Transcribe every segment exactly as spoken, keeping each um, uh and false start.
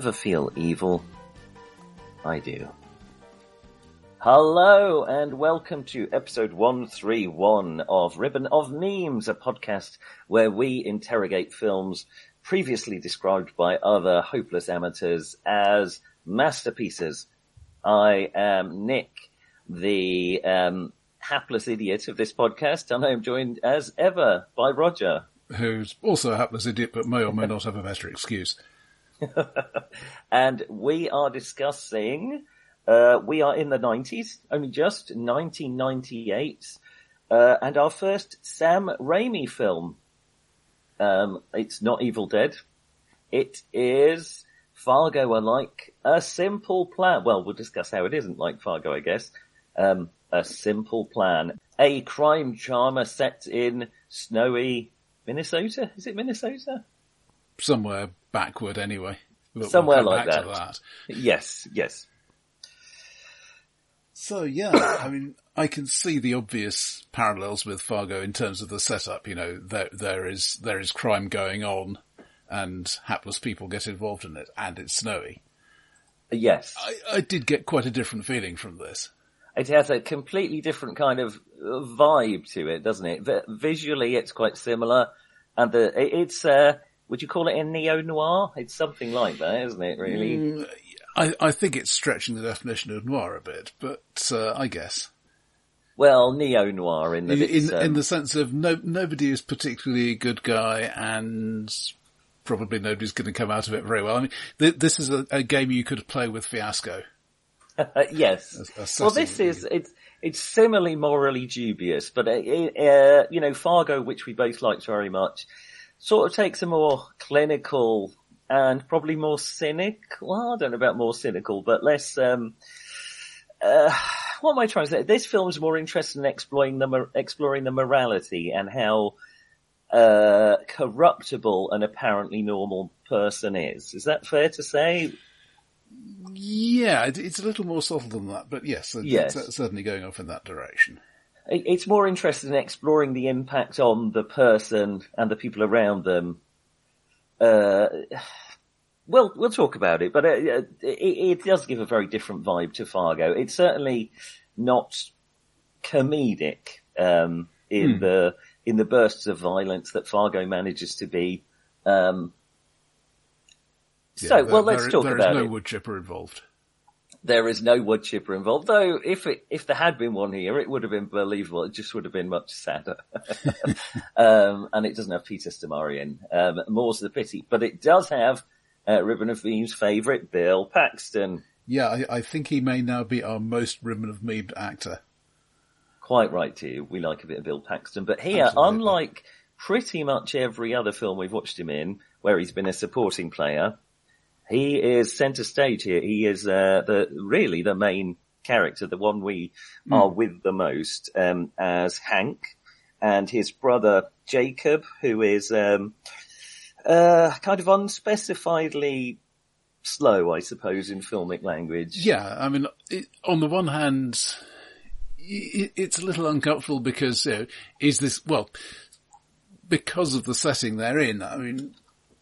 ever feel evil? I do. Hello and welcome to episode one thirty-one of Ribbon of Memes, a podcast where we interrogate films previously described by other hopeless amateurs as masterpieces. I am Nick, the um, hapless idiot of this podcast, and I am joined as ever by Roger. Who's also a hapless idiot but may or may not have a better excuse. And we are discussing, uh, we are in the nineties, only just, nineteen ninety-eight, uh, and our first Sam Raimi film. Um, it's not Evil Dead. It is Fargo-alike, A Simple Plan. Well, we'll discuss how it isn't like Fargo, I guess. Um, A Simple Plan. A crime drama set in snowy Minnesota? Is it Minnesota? Somewhere backward, anyway. We'll, Somewhere we'll like that. that. Yes, yes. So, yeah, I mean, I can see the obvious parallels with Fargo in terms of the setup. You know, there, there is, there is crime going on and hapless people get involved in it, and it's snowy. Yes. I, I did get quite a different feeling from this. It has a completely different kind of vibe to it, doesn't it? V- visually, it's quite similar, and the it, it's uh, would you call it a neo-noir? It's something like that, isn't it? Really, mm, I, I think it's stretching the definition of noir a bit, but uh, I guess. Well, neo-noir in the in in, um, in the sense of no nobody is particularly a good guy, and probably nobody's going to come out of it very well. I mean, th- this is a, a game you could play with Fiasco. yes. A, a well, this is, it's, it's similarly morally dubious, but, uh, uh, you know, Fargo, which we both liked very much, sort of takes a more clinical and probably more cynical, well, I don't know about more cynical, but less, um, uh, what am I trying to say? This film's more interested in exploring the, exploring the morality and how, uh, corruptible an apparently normal person is. Is that fair to say? Yeah, it's a little more subtle than that, but yes, yes. it's certainly going off in that direction. It's more interested in exploring the impact on the person and the people around them. Uh, well, we'll talk about it, but it, it, it does give a very different vibe to Fargo. It's certainly not comedic um, in hmm. the in the bursts of violence that Fargo manages to be. Um, Yeah, so, there, well, let's there, talk there about it. There is no wood chipper involved. There is no wood chipper involved, though if it, if there had been one here, it would have been believable. It just would have been much sadder. um, and it doesn't have Peter Stormare in. Um, more's the pity. But it does have, uh, Ribbon of Memes' favourite, Bill Paxton. Yeah, I, I think he may now be our most Ribbon of Memed actor. Quite right, too. We like a bit of Bill Paxton. But here, Absolutely. unlike pretty much every other film we've watched him in, where he's been a supporting player, he is centre stage here. He is uh, the really the main character, the one we mm. are with the most, um, as Hank, and his brother Jacob, who is um, uh, kind of unspecifiedly slow, I suppose, in filmic language. Yeah, I mean, it, on the one hand, it, it's a little uncomfortable because you know, is this well because of the setting they're in. I mean.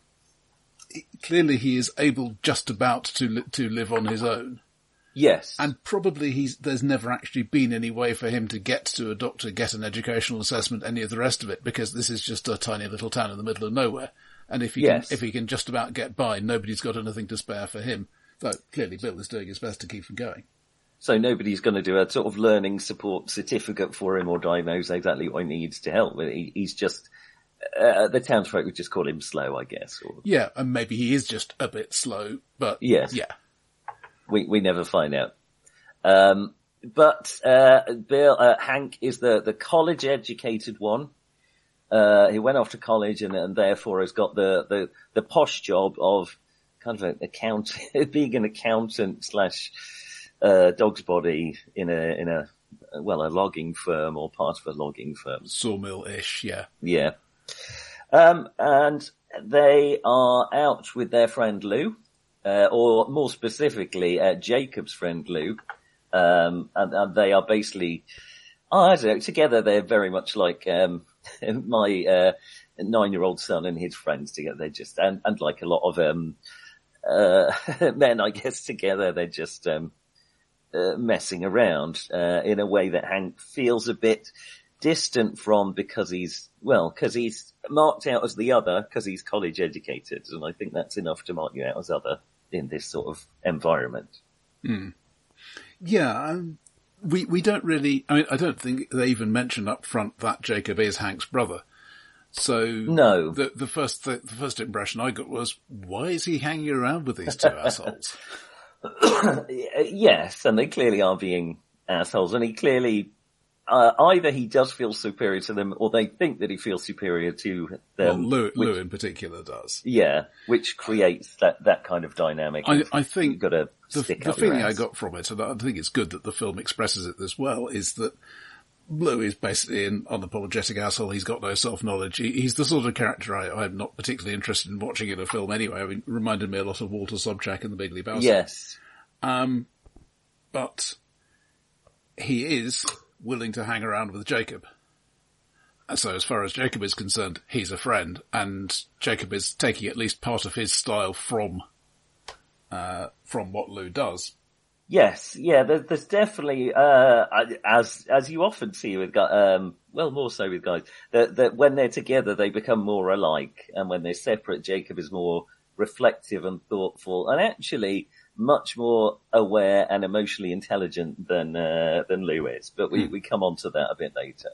Clearly he is able just about to li- to live on his own. Yes. And probably he's, there's never actually been any way for him to get to a doctor, get an educational assessment, any of the rest of it, because this is just a tiny little town in the middle of nowhere. And if he yes. can, if he can just about get by, nobody's got anything to spare for him. Though clearly Bill is doing his best to keep him going. So nobody's going to do a sort of learning support certificate for him or diagnose exactly what he needs to help with. He, he's just, Uh, the townsfolk would just call him slow, I guess. Or... Yeah, and maybe he is just a bit slow, but yes. yeah. We we never find out. Um, but uh, Bill uh, Hank is the, the college-educated one. Uh, he went off to college and, and therefore has got the, the, the posh job of kind of an account, being an accountant slash uh, dog's body in a in a well a logging firm or part of a logging firm. Sawmill-ish, yeah. Yeah. Um, and they are out with their friend Lou, uh, or more specifically, uh, Jacob's friend Lou. Um, and, and they are basically, oh, I don't know, together they're very much like, um, my, uh, nine-year-old son and his friends together. They're just, and, and like a lot of, um, uh, men, I guess, together. They're just um, uh, messing around uh, in a way that Hank feels a bit distant from because he's, well, because he's marked out as the other because he's college educated. And I think that's enough to mark you out as other in this sort of environment. Mm. Yeah, um, we we don't really, I mean, I don't think they even mention up front that Jacob is Hank's brother. So no, the the first th- the first impression I got was, why is he hanging around with these two assholes? Yes, and they clearly are being assholes, and he clearly uh, either he does feel superior to them, or they think that he feels superior to them. Well, Lou, which, Lou in particular does. Yeah, which creates that that kind of dynamic. I, I think you've got to the, stick the up your feeling I ass. got from it, and I think it's good that the film expresses it as well, is that Blue is basically an unapologetic asshole. He's got no self-knowledge. He, he's the sort of character I, I'm not particularly interested in watching in a film anyway. I mean, it reminded me a lot of Walter Sobchak in The Big Lebowski. Yes. Um, but he is willing to hang around with Jacob. And so as far as Jacob is concerned, he's a friend, and Jacob is taking at least part of his style from, uh, from what Lou does. Yes, yeah, there's, there's definitely, uh, as, as you often see with guys, um, well, more so with guys, that, that when they're together, they become more alike. And when they're separate, Jacob is more reflective and thoughtful and actually much more aware and emotionally intelligent than, uh, than Lou is. But we, mm. we come on to that a bit later.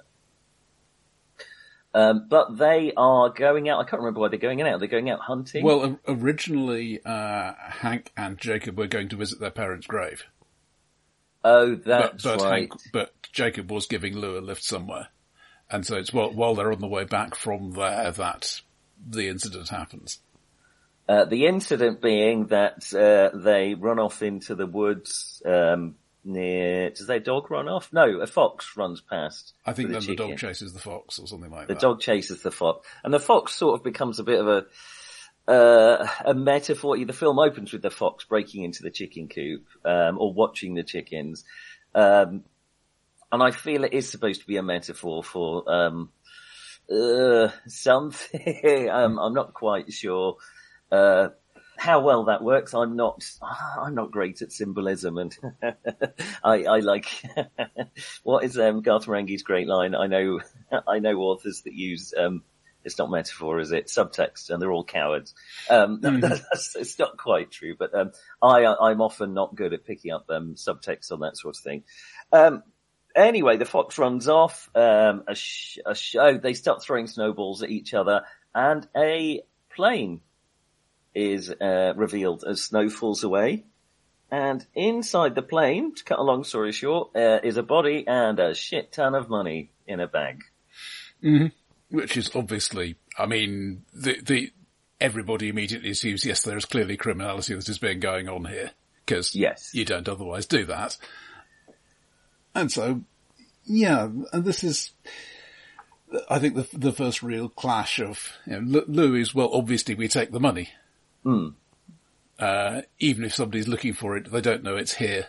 Um, but they are going out, I can't remember why they're going out. They're going out hunting? Well, originally, uh, Hank and Jacob were going to visit their parents' grave. Oh, that's but, but right. Hank, but Jacob was giving Lou a lift somewhere. And so it's while, while they're on the way back from there that the incident happens. Uh, the incident being that, uh, they run off into the woods, um, near, does their dog run off? No, a fox runs past. I think the then chicken. the dog chases the fox or something like the that. The dog chases the fox. And the fox sort of becomes a bit of a, uh, a metaphor. The film opens with the fox breaking into the chicken coop, um, or watching the chickens. Um, and I feel it is supposed to be a metaphor for, um, uh, something. um, I'm not quite sure, uh, how well that works. I'm not, I'm not great at symbolism, and I, I like, what is, um, Garth Marenghi's great line? I know, I know authors that use, um, it's not metaphor, is it? Subtext, and they're all cowards. Um, mm. that's, it's not quite true, but, um, I, I'm often not good at picking up, um, subtext on that sort of thing. Um, anyway, the fox runs off, um, a, sh- a show, they start throwing snowballs at each other, and a plane is uh, revealed as snow falls away. And inside the plane, to cut a long story short, uh, is a body and a shit ton of money in a bag. Mm-hmm. Which is obviously, I mean, the, the, everybody immediately assumes, yes, there is clearly criminality that is being going on here. Because yes. you don't otherwise do that. And so, yeah, and this is, I think the the first real clash of, you know, Lou is, well, obviously we take the money. Mm. Uh, even if somebody's looking for it, they don't know it's here.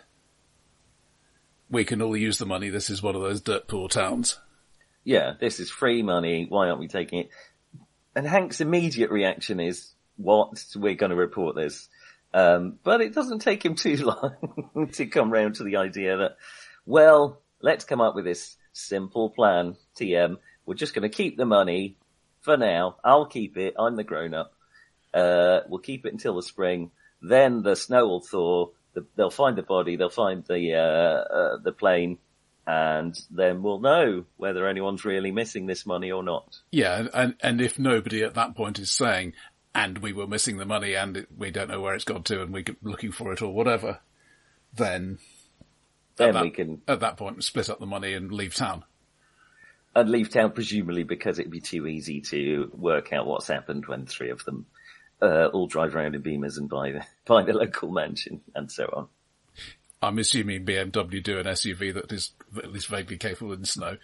We can all use the money. This is one of those dirt poor towns. Yeah, this is free money. Why aren't we taking it? And Hank's immediate reaction is, what? We're going to report this. Um, but it doesn't take him too long to come round to the idea that, well, let's come up with this simple plan, T M. We're just going to keep the money for now. I'll keep it. I'm the grown-up. Uh, we'll keep it until the spring. Then the snow will thaw. The, they'll find the body. They'll find the, uh, uh, the plane. And then we'll know whether anyone's really missing this money or not. Yeah. And, and if nobody at that point is saying, and we were missing the money and it, we don't know where it's gone to and we're looking for it or whatever, then, then that, we can, at that point, split up the money and leave town. And leave town presumably because it'd be too easy to work out what's happened when three of them Uh, all drive around in Beamers and buy the, buy the local mansion and so on. I'm assuming B M W do an S U V that is at least vaguely capable in snow.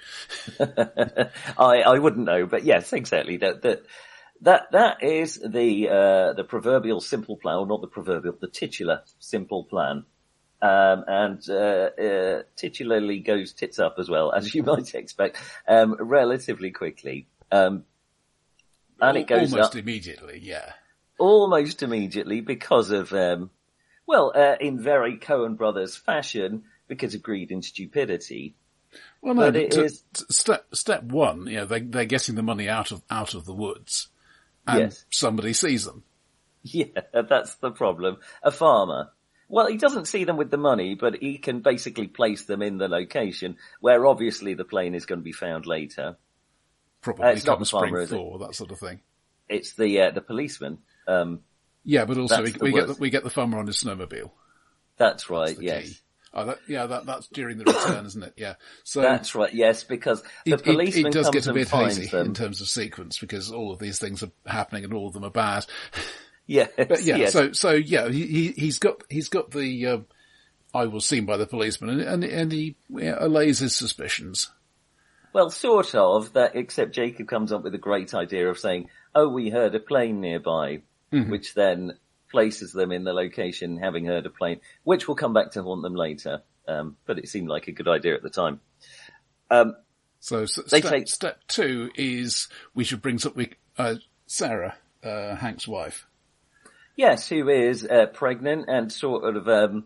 I, I wouldn't know, but yes, exactly. That, that, that, that is the, uh, the proverbial simple plan, or not the proverbial, the titular simple plan. Um, and, uh, uh, titularly goes tits up as well, as you might expect, um, relatively quickly. Um, and it goes almost up. immediately, yeah. almost immediately because of, um, well, uh, in very Coen Brothers fashion, because of greed and stupidity. Well, no, but it to, is to step step one. You know, they they're getting the money out of out of the woods, and yes. somebody sees them. Yeah, that's the problem. A farmer. Well, he doesn't see them with the money, but he can basically place them in the location where obviously the plane is going to be found later. Probably uh, it's come not the spring farmer, is it? thaw, that sort of thing. It's the uh, the policeman. Um, yeah, but also we, the we get the, worst. we get the farmer on his snowmobile. That's right. That's the yes. key. Oh, that, yeah, that, that's during the return, isn't it? Yeah. So that's right. Yes, because the it, policeman it, it does comes get a and bit finds hazy them. in terms of sequence because all of these things are happening and all of them are bad. Yes, but yeah, yes. so so yeah, he, he he's got he's got the um, I was seen by the policeman, and and, and he yeah, allays his suspicions. Well, sort of. That except Jacob comes up with a great idea of saying, "Oh, we heard a plane nearby," mm-hmm. which then places them in the location, having heard a plane, which will come back to haunt them later. Um, but it seemed like a good idea at the time. Um, so, so they step, take... step two is we should bring up uh, Sarah, uh, Hank's wife. Yes, who is uh, pregnant and sort of, um,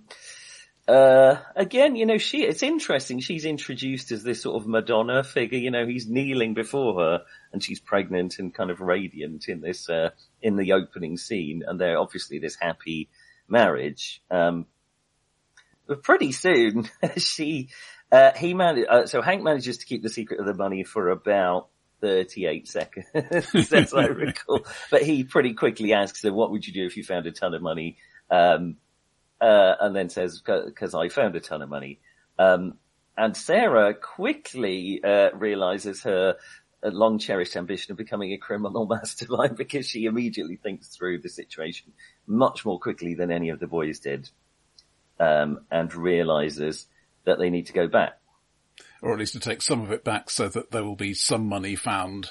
uh, again, you know, she, it's interesting. She's introduced as this sort of Madonna figure. You know, he's kneeling before her and she's pregnant and kind of radiant in this, uh, in the opening scene. And they're obviously this happy marriage. Um, but pretty soon she, uh, he managed, uh, so Hank manages to keep the secret of the money for about thirty-eight seconds, as I recall. But he pretty quickly asks her, what would you do if you found a ton of money? Um, uh, and then says, cause I found a ton of money. Um, and Sarah quickly, uh, realizes her long cherished ambition of becoming a criminal mastermind because she immediately thinks through the situation much more quickly than any of the boys did. Um, and realizes that they need to go back. Or at least to take some of it back so that there will be some money found.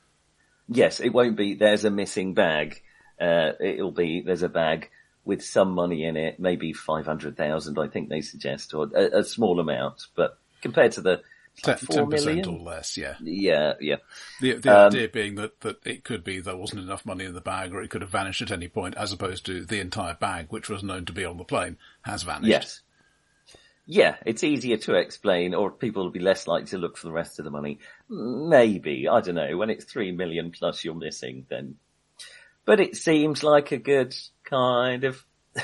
Yes, it won't be, there's a missing bag. Uh, it'll be, there's a bag with some money in it, maybe five hundred thousand, I think they suggest, or a, a small amount, but compared to the like ten percent or less, yeah. Yeah, yeah. The, the um, idea being that, that it could be there wasn't enough money in the bag or it could have vanished at any point, as opposed to the entire bag, which was known to be on the plane, has vanished. Yes. Yeah, it's easier to explain, or people will be less likely to look for the rest of the money. Maybe, I don't know, when it's three million plus you're missing, then. But it seems like a good kind of,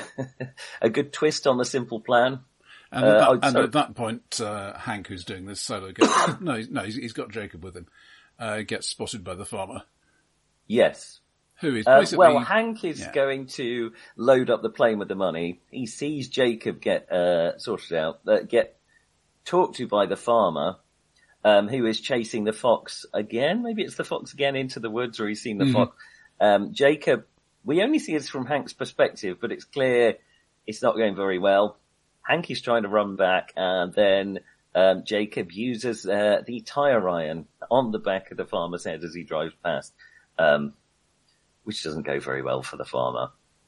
a good twist on the simple plan. And, at, uh, that, and at that point, uh, Hank, who's doing this solo, gets, no, no, he's, he's got Jacob with him, uh, gets spotted by the farmer. Yes. Who is uh, basically... Well, Hank is yeah. going to load up the plane with the money. He sees Jacob get, uh, sorted out, uh, get talked to by the farmer, um, who is chasing the fox again. Maybe it's the fox again into the woods, or he's seen the mm-hmm. fox. Um, Jacob, we only see this from Hank's perspective, but it's clear it's not going very well. Hank is trying to run back, and then um, Jacob uses uh, the tire iron on the back of the farmer's head as he drives past, um, which doesn't go very well for the farmer.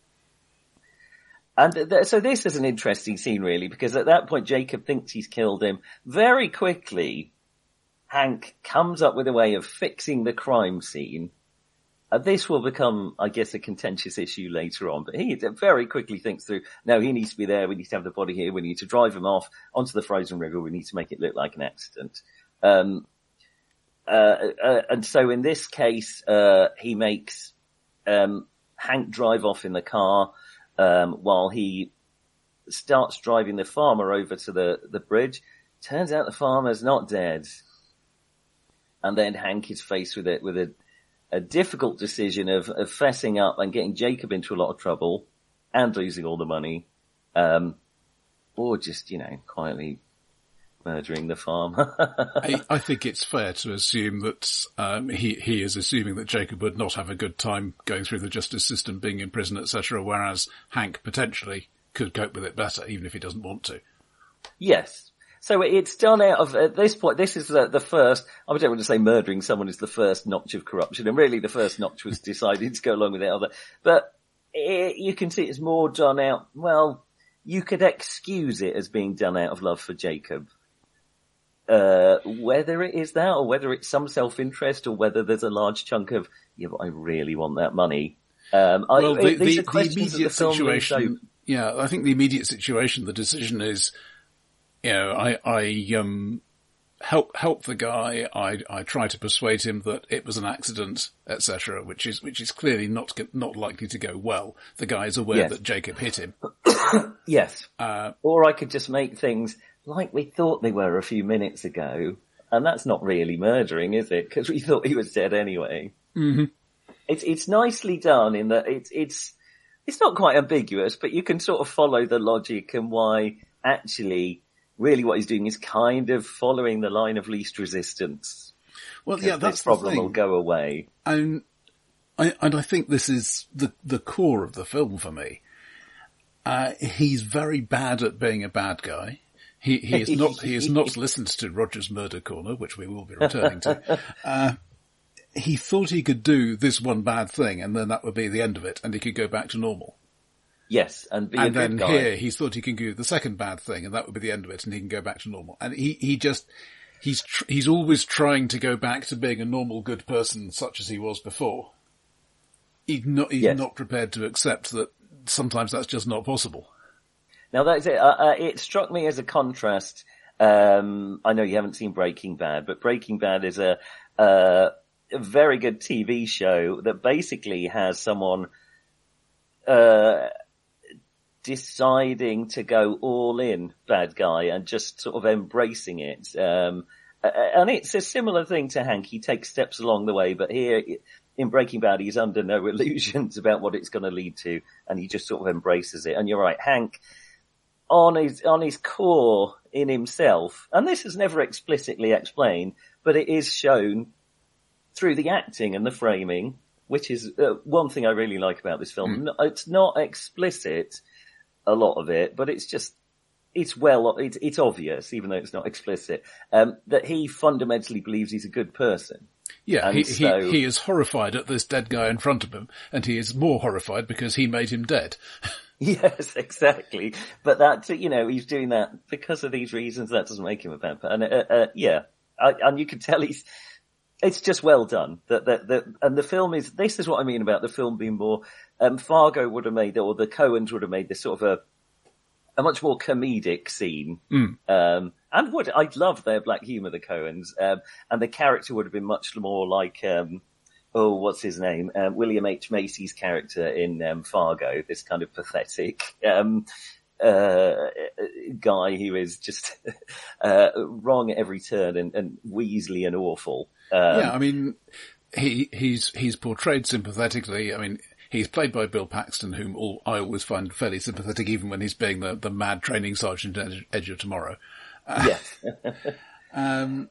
And th- so this is an interesting scene, really, because at that point Jacob thinks he's killed him. Very quickly, Hank comes up with a way of fixing the crime scene. Uh, this will become, I guess, a contentious issue later on, but he very quickly thinks through, no, he needs to be there, we need to have the body here, we need to drive him off onto the frozen river, we need to make it look like an accident. Um, uh, uh, and so in this case, uh, he makes, um, Hank drive off in the car, um, while he starts driving the farmer over to the, the bridge. Turns out the farmer's not dead. And then Hank is faced with it, with a, a difficult decision of, of fessing up and getting Jacob into a lot of trouble and losing all the money. Um, or just, you know, quietly murdering the farmer. I, I think it's fair to assume that, um, he, he is assuming that Jacob would not have a good time going through the justice system, being in prison, et cetera, whereas Hank potentially could cope with it better, even if he doesn't want to. Yes. So it's done out of, at this point, this is the, the first, I don't want to say murdering someone is the first notch of corruption, and really the first notch was decided to go along with the other. But it, you can see it's more done out, well, you could excuse it as being done out of love for Jacob. Uh, whether it is that, or whether it's some self-interest, or whether there's a large chunk of, yeah, but I really want that money. Um, well, I, the, these the, are questions the that immediate the film situation, leaves open. yeah, I think the immediate situation, the decision is, you know, I, I, um, help, help the guy. I, I try to persuade him that it was an accident, et cetera, which is, which is clearly not, not likely to go well. The guy is aware Yes. that Jacob hit him. Yes. Uh, or I could just make things like we thought they were a few minutes ago. And that's not really murdering, is it? Because we thought he was dead anyway. mm-hmm. It's, it's nicely done in that it's, it's, it's not quite ambiguous, but you can sort of follow the logic and why actually really what he's doing is kind of following the line of least resistance. Well, yeah, that's this problem the thing. will go away. And I, and I think this is the, the core of the film for me. Uh, he's very bad at being a bad guy. He, he is not, he has not listened to Roger's Murder Corner, which we will be returning to. Uh, he thought he could do this one bad thing and then that would be the end of it and he could go back to normal. Yes, and be and a then good guy. here he thought he can do the second bad thing and that would be the end of it and he can go back to normal. And he, he just, he's, tr- he's always trying to go back to being a normal good person such as he was before. He's not, he's Yes. not prepared to accept that sometimes that's just not possible. Now that's it. Uh, uh, it struck me as a contrast. Um, I know you haven't seen Breaking Bad, but Breaking Bad is a, uh, a very good T V show that basically has someone, uh, deciding to go all in bad guy and just sort of embracing it. Um, and it's a similar thing to Hank. He takes steps along the way, but here in Breaking Bad, he's under no illusions about what it's going to lead to, and he just sort of embraces it. And you're right, Hank, on his, on his core in himself, and this is never explicitly explained, but it is shown through the acting and the framing, which is uh, one thing I really like about this film. Mm. It's not explicit, a lot of it, but it's just, it's well, it's, it's obvious, even though it's not explicit, um, that he fundamentally believes he's a good person. Yeah, and he, so, he, he is horrified at this dead guy in front of him, and he is more horrified because he made him dead. Yes, exactly. But that, you know, he's doing that because of these reasons. That doesn't make him a bad person. And, uh, uh, yeah, I, and you can tell he's, it's just well done. That, that, that, and the film is, this is what I mean about the film being more, um, Fargo would have made, or the Coens would have made this sort of a, a much more comedic scene. Mm. Um, and would, I love their black humor, the Coens, um, and the character would have been much more like, um, oh, what's his name? Um, William H. Macy's character in, um, Fargo, this kind of pathetic, um, uh, guy who is just, uh, wrong at every turn and, and Weasley and awful. Um, yeah, I mean, he, he's, he's portrayed sympathetically. I mean, he's played by Bill Paxton, whom all, I always find fairly sympathetic, even when he's being the, the mad training sergeant at Edge of Tomorrow. Uh, yes. um,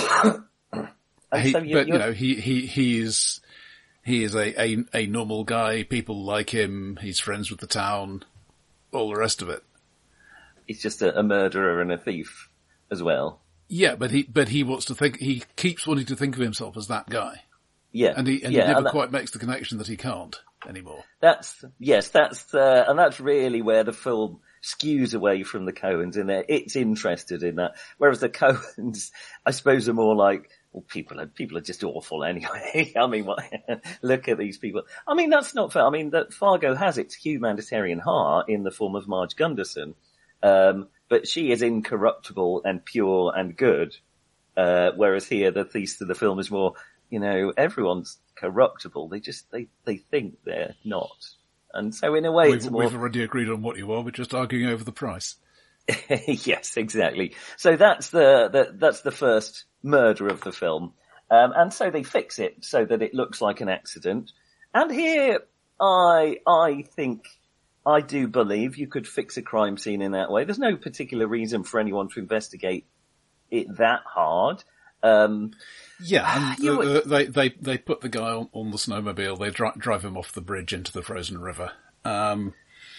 and he, so you, but, you know, he, he, he is, he is a, a, a normal guy. People like him. He's friends with the town, all the rest of it. He's just a, a murderer and a thief as well. Yeah, but he, but he wants to think, he keeps wanting to think of himself as that guy. Yeah. And he, and yeah, he never and that, quite makes the connection that he can't anymore. That's, yes, that's, uh, and that's really where the film skews away from the Coens in there. It's interested in that. Whereas the Coens, I suppose, are more like, well, people are, people are just awful anyway. I mean, what, look at these people. I mean, that's not fair. I mean, that Fargo has its humanitarian heart in the form of Marge Gunderson. Um, but she is incorruptible and pure and good. Uh, whereas here, the thesis of the film is more, you know, everyone's corruptible. They just, they, they think they're not. And so in a way, we've, it's more... We've already agreed on what you are. We're just arguing over the price. Yes, exactly. So that's the, the, that's the first murder of the film. Um, and so they fix it so that it looks like an accident. And here, I, I think, I do believe you could fix a crime scene in that way. There's no particular reason for anyone to investigate it that hard. Um, yeah, and uh, they, they, they put the guy on, on the snowmobile, they dri- drive him off the bridge into the frozen river. Um,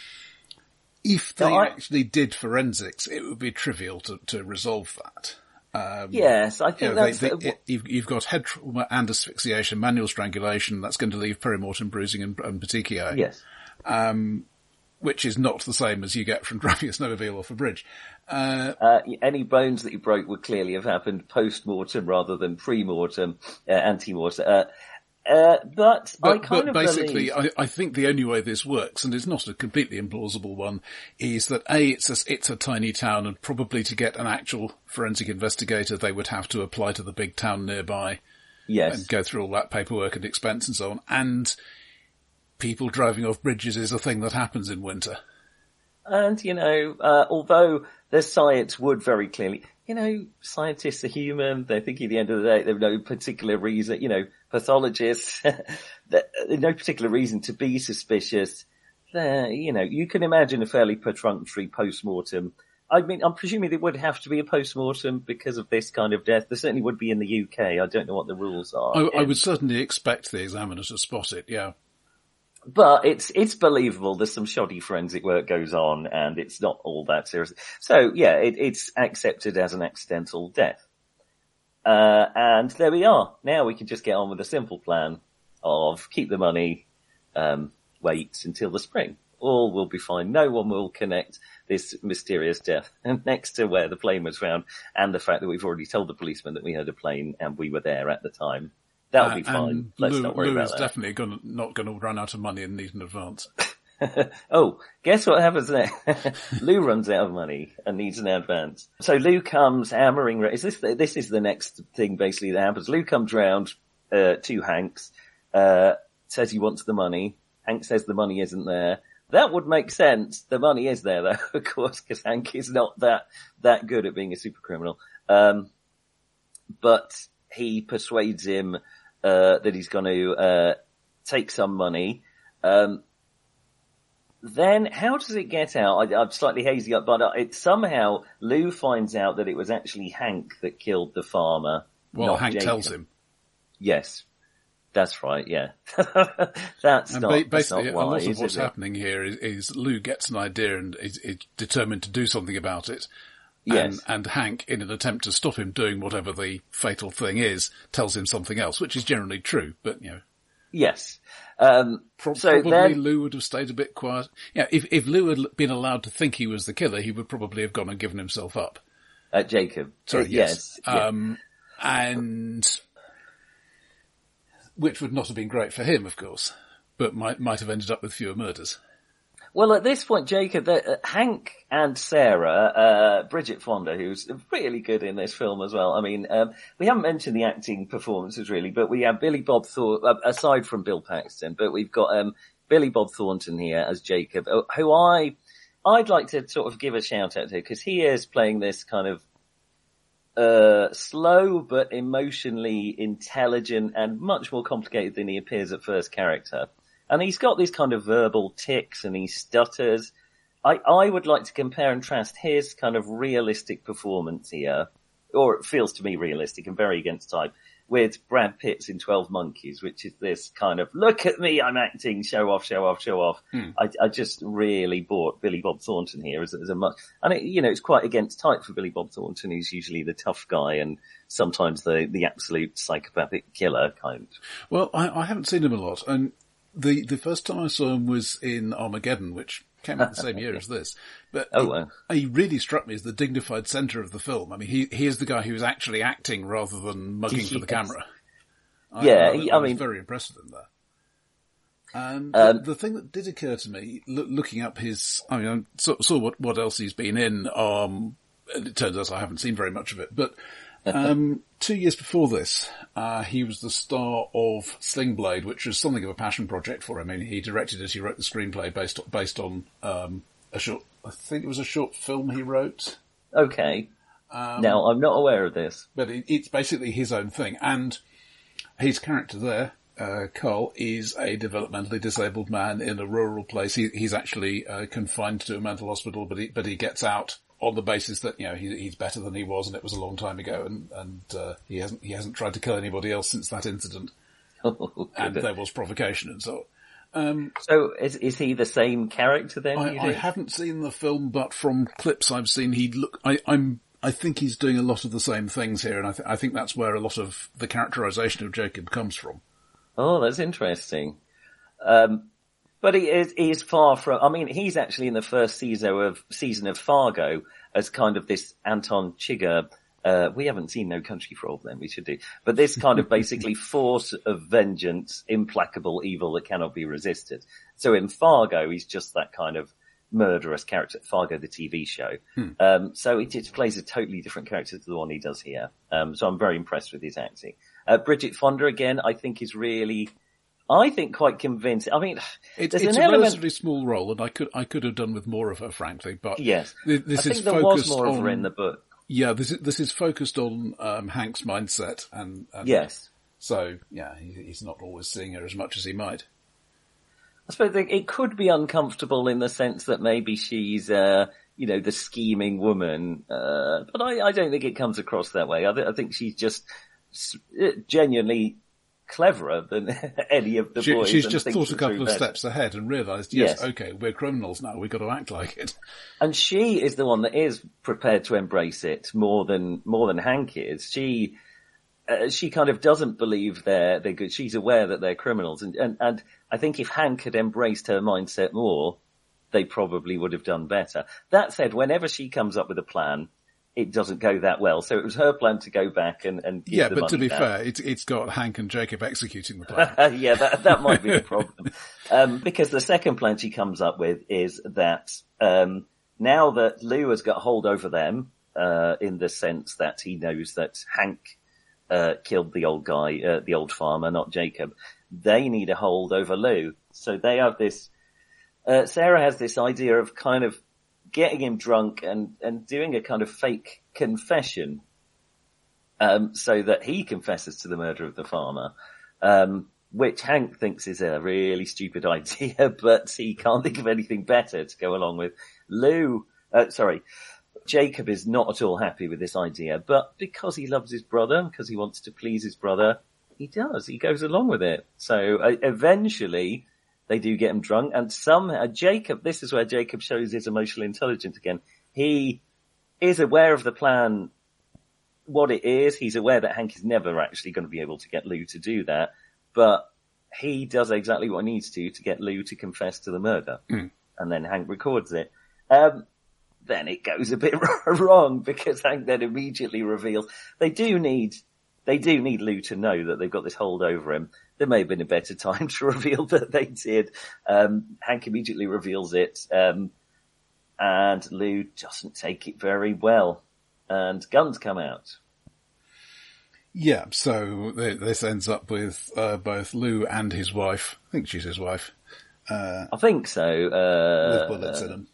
if they I, actually did forensics, it would be trivial to, to resolve that. Um, yes, I think you know, that's... they, they, the, it, you've, you've got head trauma and asphyxiation, manual strangulation, that's going to leave perimortem bruising and, and petechiae. Yes. Um, which is not the same as you get from driving a snowmobile off a bridge. Uh, uh, any bones that you broke would clearly have happened post-mortem rather than pre-mortem, uh, ante-mortem. Uh, Uh, but, but I kind but of basically, believe... I, I think the only way this works, and it's not a completely implausible one, is that A, it's a, it's a tiny town, and probably to get an actual forensic investigator, they would have to apply to the big town nearby. Yes. And go through all that paperwork and expense and so on. And people driving off bridges is a thing that happens in winter. And, you know, uh, although the science would very clearly... You know, scientists are human. They think at the end of the day, there's no particular reason, you know, pathologists, there's no particular reason to be suspicious. There, you know, you can imagine a fairly perfunctory post-mortem. I mean, I'm presuming there would have to be a post-mortem because of this kind of death. There certainly would be in the U K. I don't know what the rules are. I, I would certainly expect the examiner to spot it, yeah. But it's, it's believable. There's some shoddy forensic work goes on and it's not all that serious. So yeah, it, it's accepted as an accidental death. Uh, and there we are. Now we can just get on with the simple plan of keep the money, um, wait until the spring. All will be fine. No one will connect this mysterious death next to where the plane was found and the fact that we've already told the policeman that we heard a plane and we were there at the time. That'll uh, be fine. And Let's Lou, not worry Lou about is that. definitely gonna, not going to run out of money and need an advance. Oh, guess what happens next? Lou runs out of money and needs an advance. So Lou comes hammering. Is this the, this is the next thing basically that happens? Lou comes round uh, to Hank's, uh, says he wants the money. Hank says the money isn't there. That would make sense. The money is there though, of course, because Hank is not that that good at being a super criminal. Um, but he persuades him uh, that he's going to uh, take some money. Um, then how does it get out? I, I'm slightly hazy up, but it somehow Lou finds out that it was actually Hank that killed the farmer. Well, not Hank Jacob. tells him. Yes, that's right. Yeah, that's and not ba- that's basically not a lot wise, of what's is it? happening here is, is Lou gets an idea and is, is determined to do something about it. Yes. And, and Hank, in an attempt to stop him doing whatever the fatal thing is, tells him something else, which is generally true, but, you know. Yes. Um, Pro- so probably then, Lou would have stayed a bit quiet. Yeah, if, if Lou had been allowed to think he was the killer, he would probably have gone and given himself up. uh, Jacob. Sorry, Uh, yes. yes. yeah. Um, and, which would not have been great for him, of course, but might, might have ended up with fewer murders. Well, at this point, Jacob, uh, Hank and Sarah, uh, Bridget Fonda, who's really good in this film as well. I mean, um, we haven't mentioned the acting performances really, but we have Billy Bob Thornton, uh, aside from Bill Paxton, but we've got, um, Billy Bob Thornton here as Jacob, who I, I'd like to sort of give a shout out to because he is playing this kind of, uh, slow but emotionally intelligent and much more complicated than he appears at first character. And he's got these kind of verbal tics and he stutters. I, I would like to compare and contrast his kind of realistic performance here, or it feels to me realistic and very against type, with Brad Pitt's in twelve Monkeys, which is this kind of, look at me, I'm acting, show off, show off, show off. Hmm. I, I just really bought Billy Bob Thornton here as, as a much, and it, you know, it's quite against type for Billy Bob Thornton. He's usually the tough guy and sometimes the, the absolute psychopathic killer kind. Well, I, I haven't seen him a lot, and The the first time I saw him was in Armageddon, which came out the same year as this. But Oh, he, wow. he really struck me as the dignified centre of the film. I mean, he he is the guy who is actually acting rather than mugging for the Yes. camera. I, Yeah, I, he- I I was mean- very impressed with him there. And Um, the, the thing that did occur to me, loo- looking up his, I mean, I saw, saw what, what else he's been in, um, and it turns out I haven't seen very much of it, but um, two years before this, uh, he was the star of Sling Blade, which was something of a passion project for him. I mean, he directed it, he wrote the screenplay based on, based on um, a short, I think it was a short film he wrote. Okay. Um, Now, I'm not aware of this. But it, it's basically his own thing. And his character there, uh, Carl, is a developmentally disabled man in a rural place. He, he's actually uh, confined to a mental hospital, but he, but he gets out on the basis that, you know, he, he's better than he was and it was a long time ago, and, and uh, he hasn't he hasn't tried to kill anybody else since that incident. Oh, And goodness. there was provocation and so on. Um, So is is he the same character then? I, you I think? haven't seen the film, but from clips I've seen, he look. I, I'm. I think he's doing a lot of the same things here, and I, th- I think that's where a lot of the characterization of Jacob comes from. Oh, that's interesting. Um, but he is he is far from. I mean, he's actually in the first season of season of Fargo as kind of this Anton Chigurh Uh, we haven't seen No Country for Old Men, we should do. But this kind of basically force of vengeance, implacable evil that cannot be resisted. So in Fargo, he's just that kind of murderous character, Fargo the T V show. Hmm. Um, so it, it plays a totally different character to the one he does here. Um, so I'm very impressed with his acting. Uh, Bridget Fonda, again, I think is really, I think quite convincing. I mean, it, there's it's an a element... relatively small role, and I could I could have done with more of her, frankly. But yes, this I think is there focused was more on, of her in the book. Yeah, this is, this is focused on um, Hank's mindset, and, and yes, so yeah, he, he's not always seeing her as much as he might. I suppose it could be uncomfortable in the sense that maybe she's, uh, you know, the scheming woman, uh, but I, I don't think it comes across that way. I, th- I think she's just genuinely cleverer than any of the she, boys. She's just thought a couple of better. steps ahead and realised, yes, yes, okay, we're criminals now, we've got to act like it. And she is the one that is prepared to embrace it more than, more than Hank is. She, uh, she kind of doesn't believe they're, they're good. She's aware that they're criminals. And, and, and I think if Hank had embraced her mindset more, they probably would have done better. That said, whenever she comes up with a plan, it doesn't go that well. So it was her plan to go back and, and give yeah, the but to be back. fair, it's, it's got Hank and Jacob executing the plan. yeah, that, that might be the problem. Um, because the second plan she comes up with is that, um, now that Lou has got hold over them, uh, in the sense that he knows that Hank, uh, killed the old guy, uh, the old farmer, not Jacob, they need a hold over Lou. So they have this, uh, Sarah has this idea of kind of getting him drunk and, and doing a kind of fake confession, um, so that he confesses to the murder of the farmer, um, which Hank thinks is a really stupid idea, but he can't think of anything better to go along with. Lou, uh, sorry, Jacob is not at all happy with this idea, but because he loves his brother, because he wants to please his brother, he does. He goes along with it. So uh, eventually, they do get him drunk, and somehow Jacob, this is where Jacob shows his emotional intelligence again. He is aware of the plan, what it is. He's aware that Hank is never actually going to be able to get Lou to do that, but he does exactly what he needs to to get Lou to confess to the murder. Mm. And then Hank records it. Um, then it goes a bit wrong because Hank then immediately reveals they do need They do need Lou to know that they've got this hold over him. There may have been a better time to reveal that they did. Um, Hank immediately reveals it, um, and Lou doesn't take it very well, and guns come out. Yeah, so this ends up with uh, both Lou and his wife. I think she's his wife. Uh, I think so. Uh, with bullets in them.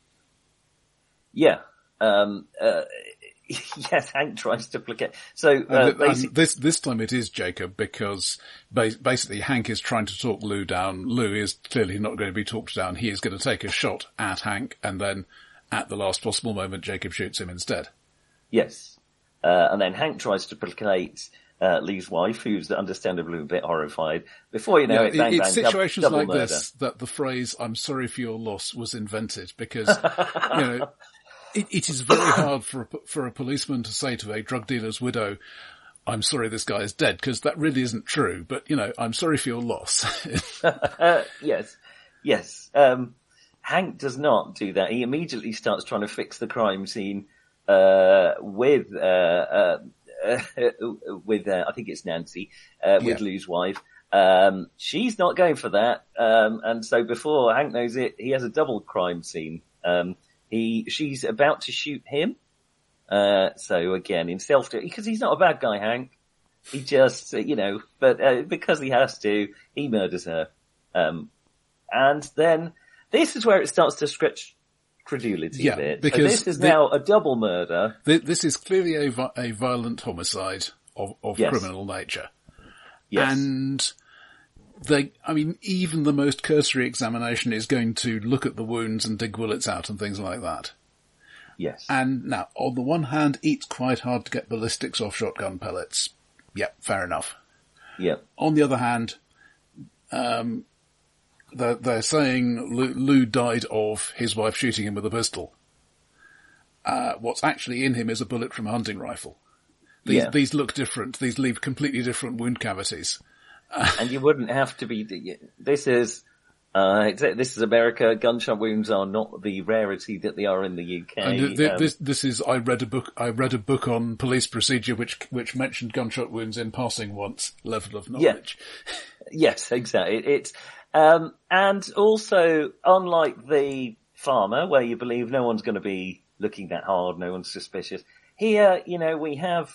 Yeah. Um, uh, yes, Hank tries to placate. So, uh, and, and this, this time it is Jacob because ba- basically Hank is trying to talk Lou down. Lou is clearly not going to be talked down. He is going to take a shot at Hank, and then at the last possible moment, Jacob shoots him instead. Yes. Uh, and then Hank tries to placate uh, Lou's wife, who's understandably a bit horrified. Before you know yeah, it, bang, it's bang, situations double like murder. this that the phrase, "I'm sorry for your loss," was invented because, you know, It, it is very hard for a, for a policeman to say to a drug dealer's widow, "I'm sorry this guy is dead," because that really isn't true. But, you know, "I'm sorry for your loss." uh, yes, yes. Um, Hank does not do that. He immediately starts trying to fix the crime scene uh, with uh, uh, uh, with uh, I think it's Nancy, uh, with yeah. Lou's wife. Um, she's not going for that, um, and so before Hank knows it, he has a double crime scene. Um, He, she's about to shoot him. Uh, so again, in self, because he's not a bad guy, Hank. He just, you know, but, uh, because he has to, he murders her. Um, and then this is where it starts to stretch credulity yeah, a bit. Because so this is the, now a double murder. The, this is clearly a, a violent homicide of, of yes. criminal nature. Yes. And they, I mean, even the most cursory examination is going to look at the wounds and dig bullets out and things like that. Yes. And now, on the one hand, it's quite hard to get ballistics off shotgun pellets. Yep, fair enough. Yep. On the other hand, um, they're, they're saying Lou, Lou died of his wife shooting him with a pistol. Uh, what's actually in him is a bullet from a hunting rifle. These, yeah. these look different. These leave completely different wound cavities. And you wouldn't have to be, this is, Uh, this is America. Gunshot wounds are not the rarity that they are in the U K. And th- um, this, this is, I read a book, I read a book on police procedure which, which mentioned gunshot wounds in passing once, level of knowledge. Yeah. Yes, exactly. It, it's, um, and also, unlike the farmer, where you believe no one's going to be looking that hard, no one's suspicious, here, you know, we have,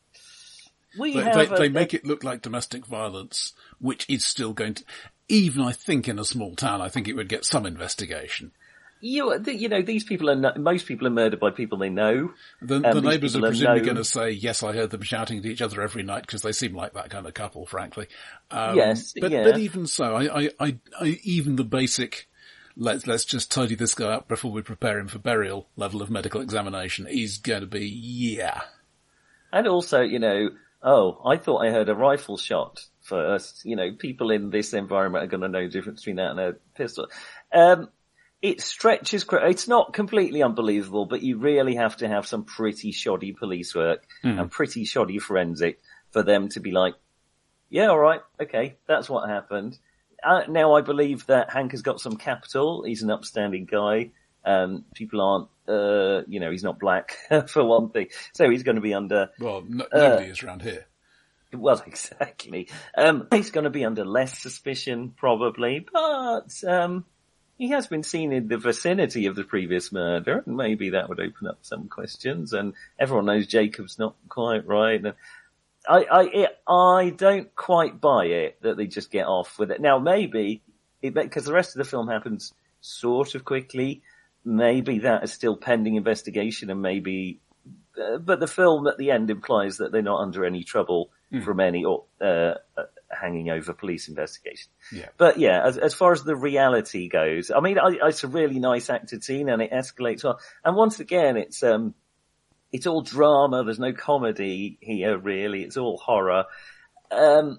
we they, have they, a, they make it look like domestic violence, which is still going to, even I think in a small town, I think it would get some investigation. You, you know, these people are, most people are murdered by people they know. The, um, the neighbours are presumably are going to say, yes, I heard them shouting at each other every night because they seem like that kind of couple, frankly. Um, yes, but, yeah. but even so, I, I, I, I, even the basic, let's, let's just tidy this guy up before we prepare him for burial level of medical examination is going to be, yeah. And also, you know, oh, I thought I heard a rifle shot first. You know, people in this environment are going to know the difference between that and a pistol. Um, it stretches, it's not completely unbelievable, but you really have to have some pretty shoddy police work mm. and pretty shoddy forensic for them to be like, yeah, all right, okay, that's what happened. Uh, now I believe that Hank has got some capital. He's an upstanding guy. Um, people aren't, uh, you know, he's not black for one thing. So he's going to be under... Well, no, nobody uh, is around here. Well, exactly. Um, he's going to be under less suspicion, probably, but, um, he has been seen in the vicinity of the previous murder, and maybe that would open up some questions, and everyone knows Jacob's not quite right. And I, I, it, I don't quite buy it that they just get off with it. Now, maybe, it, because the rest of the film happens sort of quickly, maybe that is still pending investigation, and maybe, uh, but the film at the end implies that they're not under any trouble mm. from any or uh, uh, hanging over police investigation. Yeah. But yeah, as, as far as the reality goes, I mean, I, it's a really nice acted scene, and it escalates well. And once again, it's um, it's all drama. There's no comedy here, really. It's all horror. Um,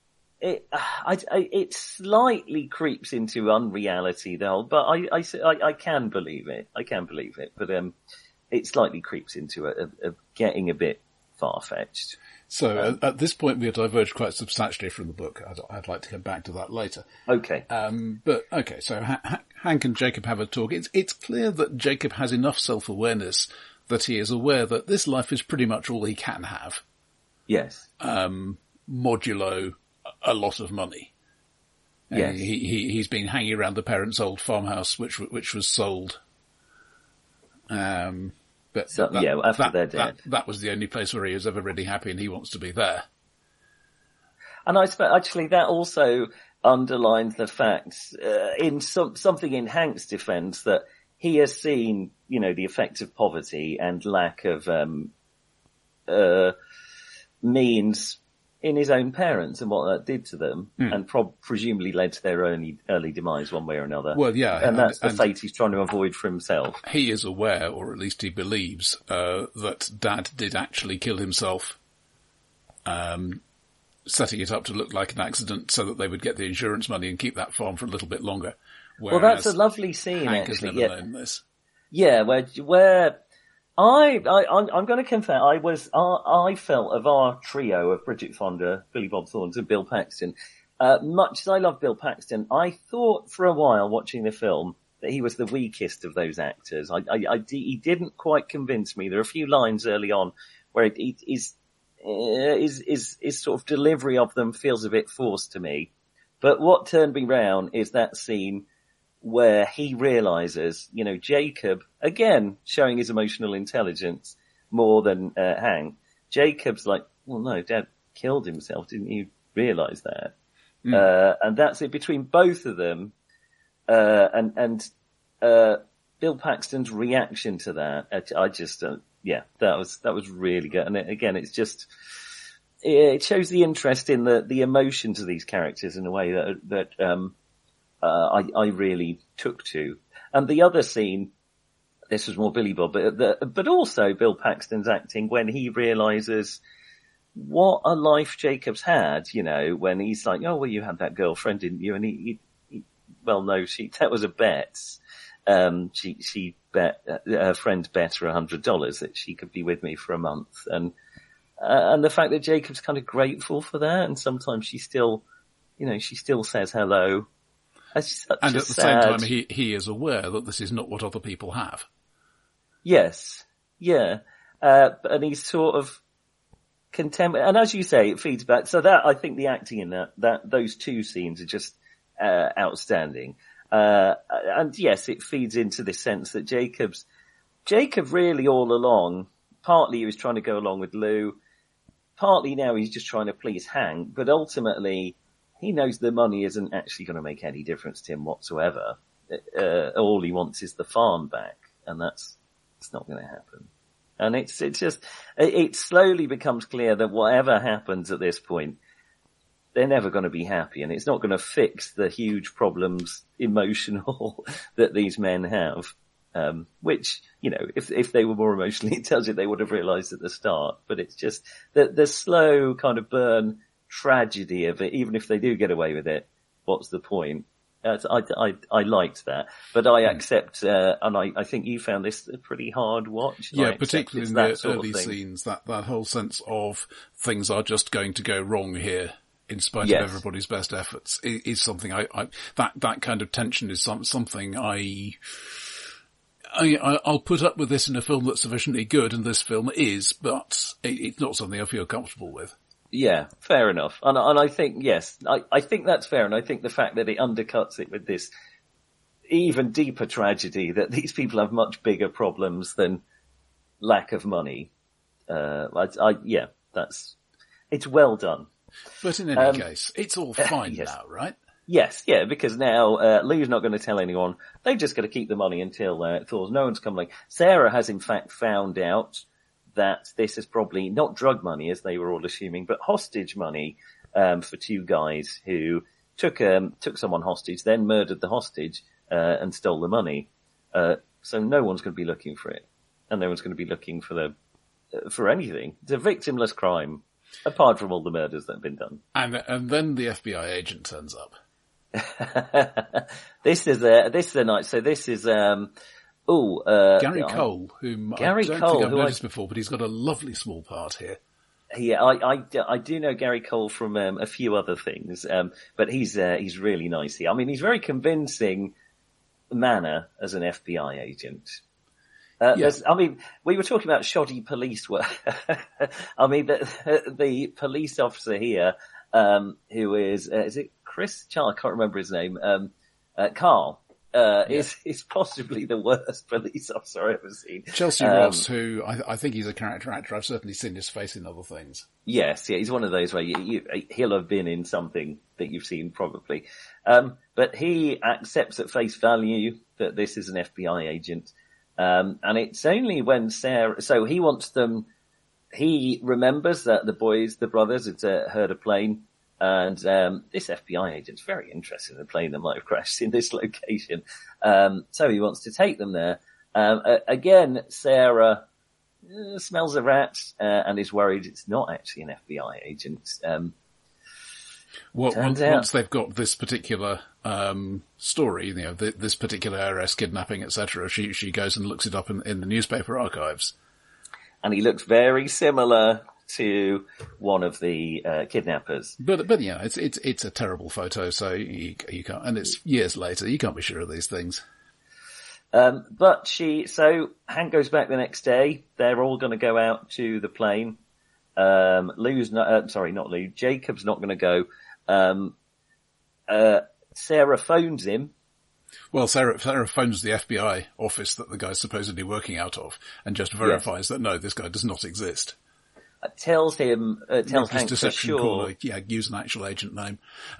It, I, I, it slightly creeps into unreality, though, but I, I, I, I can believe it. I can believe it, but um, it slightly creeps into a, a, a getting a bit far-fetched. So um, at, at this point, we have diverged quite substantially from the book. I'd, I'd like to come back to that later. Okay. Um, but okay, so ha- ha- Hank and Jacob have a talk. It's it's clear that Jacob has enough self-awareness that he is aware that this life is pretty much all he can have. Yes. Um, modulo a lot of money. Yes. He, he, he's been hanging around the parents' old farmhouse, which, which was sold. Um, but so, that, yeah, after that, they're dead. That, that was the only place where he was ever really happy, and he wants to be there. And I suppose, actually, that also underlines the fact, uh, in some, something in Hank's defense, that he has seen, you know, the effects of poverty and lack of, um, uh, means in his own parents and what that did to them, mm. and prob- presumably led to their early, early demise one way or another. Well, yeah. And that's and, the fate he's trying to avoid for himself. He is aware, or at least he believes, uh, that Dad did actually kill himself, um, setting it up to look like an accident so that they would get the insurance money and keep that farm for a little bit longer. Well, that's a lovely scene, Hank actually. Has never yeah. known this. Yeah, where, where, I, I, I'm, I'm going to confess, I was, I, I felt of our trio of Bridget Fonda, Billy Bob Thornton, and Bill Paxton, uh, much as I love Bill Paxton, I thought for a while watching the film that he was the weakest of those actors. I, I, I he didn't quite convince me. There are a few lines early on where it, it, his, uh, his, his, his sort of delivery of them feels a bit forced to me. But what turned me round is that scene where he realizes, you know, Jacob, again, showing his emotional intelligence more than uh, Hank. Jacob's like, well, no, Dad killed himself. Didn't you realize that? Mm. Uh, and that's it between both of them. Uh, and, and, uh, Bill Paxton's reaction to that, I, I just, uh, yeah, that was, that was really good. And it, again, it's just, it shows the interest in the, the emotions of these characters in a way that, that, um, Uh, I, I really took to. And the other scene, this was more Billy Bob, but, the, but also Bill Paxton's acting when he realizes what a life Jacob's had, you know, when he's like, oh, well, you had that girlfriend, didn't you? And he, he, he well, no, she, that was a bet. Um, she, she bet, uh, her friend bet her a hundred dollars that she could be with me for a month. And, uh, and the fact that Jacob's kind of grateful for that. And sometimes she still, you know, she still says hello. That's such and a at the sad... same time, he, he is aware that this is not what other people have. Yes. Yeah. Uh, and he's sort of content, and as you say, it feeds back. So that, I think the acting in that, that, those two scenes are just, uh, outstanding. Uh, and yes, it feeds into this sense that Jacob's, Jacob really all along, partly he was trying to go along with Lou, partly now he's just trying to please Hank, but ultimately he knows the money isn't actually going to make any difference to him whatsoever. Uh, all he wants is the farm back, and that's, it's not going to happen. And it's, it's just, it, it slowly becomes clear that whatever happens at this point, they're never going to be happy, and it's not going to fix the huge problems, emotional, that these men have. Um, which, you know, if, if they were more emotionally intelligent, they would have realized at the start. But it's just the, the slow kind of burn tragedy of it. Even if they do get away with it, what's the point? Uh, I, I, I liked that, but I accept, uh, and I, I think you found this a pretty hard watch. Yeah, particularly in the early scenes, that, that whole sense of things are just going to go wrong here, in spite yes. of everybody's best efforts, is, is something I, I, that, that kind of tension is some, something I, I, I'll put up with this in a film that's sufficiently good, and this film is, but it, it's not something I feel comfortable with. Yeah, fair enough. And, and I think, yes, I, I think that's fair. And I think the fact that it undercuts it with this even deeper tragedy that these people have much bigger problems than lack of money. Uh, I, I yeah, that's, it's well done. But in any um, case, it's all fine yes. now, right? Yes, yeah, because now, uh, Lou's not going to tell anyone. They've just got to keep the money until, uh, it thaws. No one's coming. Sarah has in fact found out that this is probably not drug money, as they were all assuming, but hostage money, um, for two guys who took, um, took someone hostage, then murdered the hostage, uh, and stole the money. Uh, so no one's going to be looking for it. And no one's going to be looking for the, uh, for anything. It's a victimless crime, apart from all the murders that have been done. And, and then the F B I agent turns up. this is a, this is a night, so this is, um, Oh, uh, Gary Cole, whom Gary I don't Cole, think I've noticed I, before, but he's got a lovely small part here. Yeah, I, I, I do know Gary Cole from um, a few other things, um, but he's uh, he's really nice here. I mean, he's very convincing manner as an F B I agent. Uh, yeah. I mean, we were talking about shoddy police work. I mean, the, the police officer here, um, who is uh, is it Chris? Charles, I can't remember his name. Um, uh, Carl. Uh, yeah. is, is possibly the worst police officer I've ever seen. Chelsea um, Ross, who I, I think he's a character actor. I've certainly seen his face in other things. Yes, yeah, he's one of those where you, you, he'll have been in something that you've seen probably. Um, but he accepts at face value that this is an F B I agent. Um, and it's only when Sarah, so he wants them, he remembers that the boys, the brothers had uh, heard a plane. And um, this F B I agent's very interested in the plane that might have crashed in this location. Um, so he wants to take them there. Um, uh, again, Sarah uh, smells a rat uh, and is worried it's not actually an F B I agent. Um, well, once, once they've got this particular um, story, you know, th- this particular heiress kidnapping, et cetera, she she goes and looks it up in, in the newspaper archives. And he looks very similar to one of the uh, kidnappers. But, but yeah, it's, it's, it's a terrible photo, so you, you can't, and it's years later, you can't be sure of these things. Um, but she, so Hank goes back the next day, they're all gonna go out to the plane. Um, Lou's not, uh, sorry, not Lou, Jacob's not gonna go. Um, uh, Sarah phones him. Well, Sarah, Sarah phones the F B I office that the guy's supposedly working out of, and just verifies yes. that no, this guy does not exist. Tells him, uh, tells Hank for sure. Call, yeah, use an actual agent name.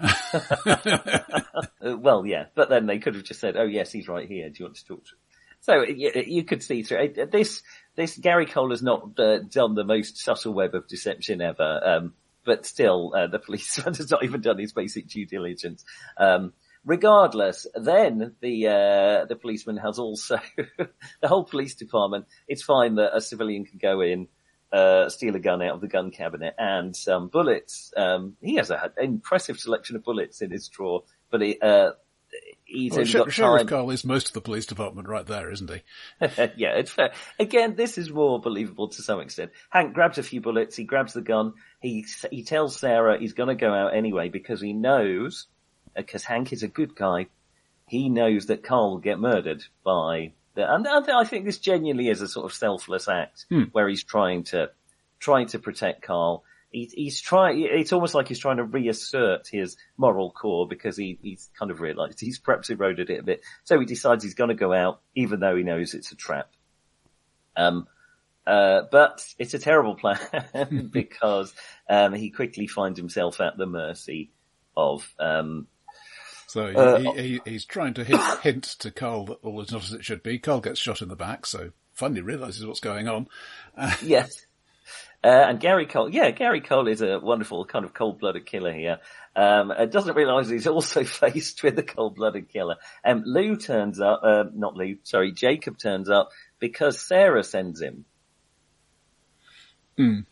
uh, well, yeah, but then they could have just said, "Oh, yes, he's right here. Do you want to talk to him?" So you, you could see through it. This. This Gary Cole has not uh, done the most subtle web of deception ever, um, but still, uh, the police has not even done his basic due diligence. Um, regardless, then the uh, the policeman has also the whole police department. It's fine that a civilian can go in. Uh, steal a gun out of the gun cabinet and some bullets. Um, he has a, an impressive selection of bullets in his drawer, but he, uh, he's well, only Sh- got Sheriff time. Carl is most of the police department right there, isn't he? Yeah, it's fair. Again, this is more believable to some extent. Hank grabs a few bullets, he grabs the gun, he, he tells Sarah he's gonna go out anyway because he knows, because Hank is a good guy, he knows that Carl will get murdered by the, and I think this genuinely is a sort of selfless act hmm. where he's trying to, trying to protect Carl. He, he's trying, it's almost like he's trying to reassert his moral core because he, he's kind of realized he's perhaps eroded it a bit. So he decides he's going to go out even though he knows it's a trap. Um, uh, but it's a terrible plan because, um, he quickly finds himself at the mercy of, um, So he, uh, he, he, he's trying to hint, hint to Carl that all is not as it should be. Carl gets shot in the back, so finally realises what's going on. Uh, yes. Uh, and Gary Cole, yeah, Gary Cole is a wonderful kind of cold-blooded killer here. Um, uh, doesn't realise he's also faced with a cold-blooded killer. Um, Lou turns up, uh, not Lou, sorry, Jacob turns up because Sarah sends him. Hmm.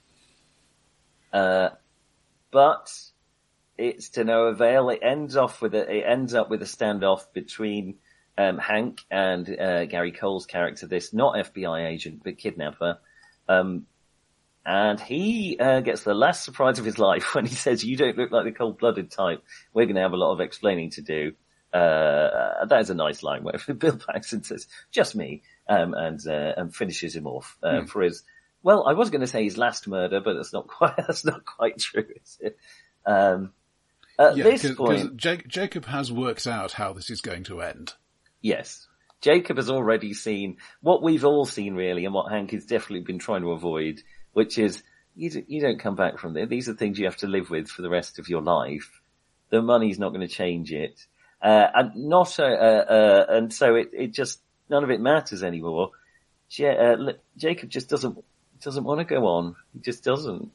Uh, but it's to no avail. It ends off with a, it ends up with a standoff between, um, Hank and, uh, Gary Cole's character, this not F B I agent, but kidnapper. Um, And he uh, gets the last surprise of his life when he says, "You don't look like the cold-blooded type. We're going to have a lot of explaining to do." Uh, that is a nice line where Bill Paxton says, "Just me," um, and uh, and finishes him off uh, mm. for his. Well, I was going to say his last murder, but that's not quite that's not quite true, is it? Um, at yeah, this cause, point, cause J- Jacob has worked out how this is going to end. Yes. Jacob has already seen what we've all seen, really, and what Hank has definitely been trying to avoid. Which is, you, do, you don't come back from there. These are things you have to live with for the rest of your life. The money's not going to change it. Uh, and not, uh, uh, and so it, it just, none of it matters anymore. J- uh, Jacob just doesn't, doesn't want to go on. He just doesn't.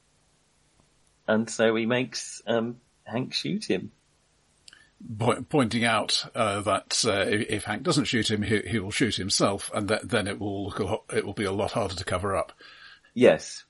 And so he makes, um, Hank shoot him. Po- pointing out, uh, that, uh, if, if Hank doesn't shoot him, he, he will shoot himself, and that, then it will look a lot, it will be a lot harder to cover up. Yes.